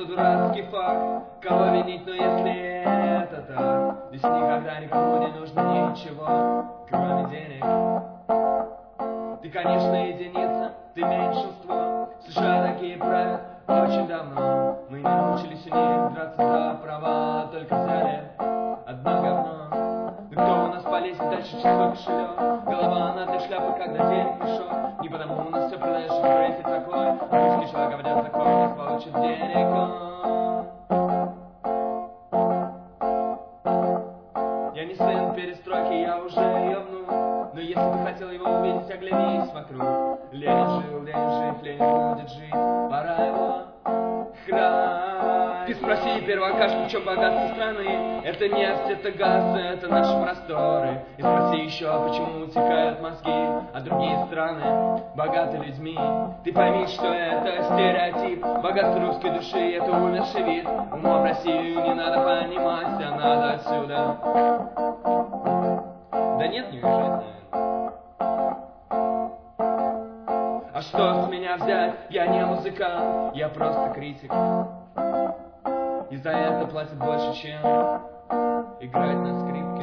дурацкий факт, кого винить, но если это так, здесь никогда никому не нужно ничего, кроме денег. Ты, конечно, единица, ты меньшинство. США такие правят очень давно. Мы не научились у них драться за права, только взяли одно говно. Ну кто у нас полезет дальше, число кошелек? Голова на для шляпы, когда денег мешок. Не потому у нас все продаешь, что брейфит такой. Близкий человек говорят такой, не получит денег он. Я не сын перестройки, я уже ее внук. Но если ты хотел его увидеть, оглянись вокруг. Ленин жил, Ленин будет жить. Пора его хранить. Ты спроси первокашку, в чем богатство страны. Это нефть, это газ, это наши просторы. И спроси еще, почему утекают мозги. А другие страны богаты людьми. Ты пойми, что это стереотип. Богатство русской души, это умерший вид. Умом Россию не надо понимать, а надо отсюда. Да нет, не уезжать, наверное. А что с меня взять? Я не музыкант, я просто критик. И за это платят больше, чем играть на скрипке.